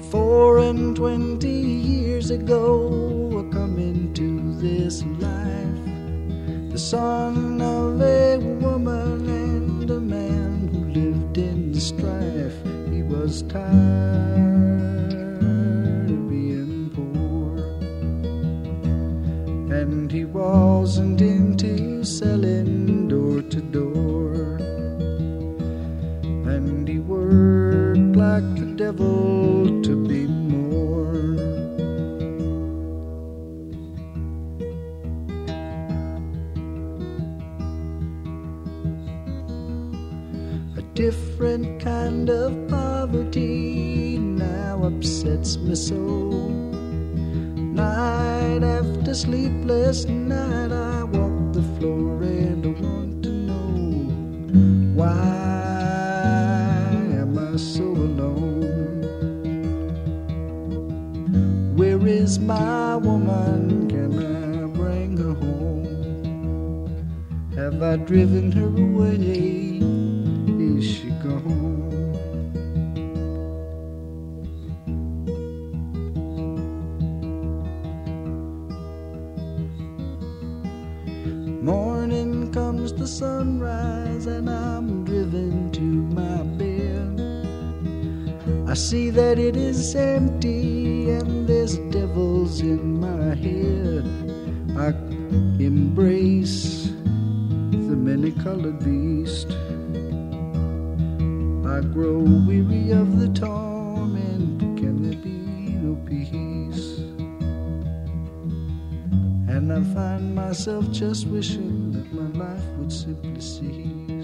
24 years ago, I come into this life, the son of a woman and a man who lived in the strife. He was tired of being poor, and he wasn't into selling door to door, and he worked like the devil to be more. A different kind of poverty now upsets me so. Night after sleepless night, I walk the floor and I want to know, why am I so alone? Where is my woman? Can I bring her home? Have I driven her away? Is she gone? Morning comes the sunrise and I'm driven to my bed. I see that it is empty and there's devils in my head. I embrace the many-colored beast. I grow weary of the torment. Can there be no peace? And I find myself just wishing that my life would simply cease.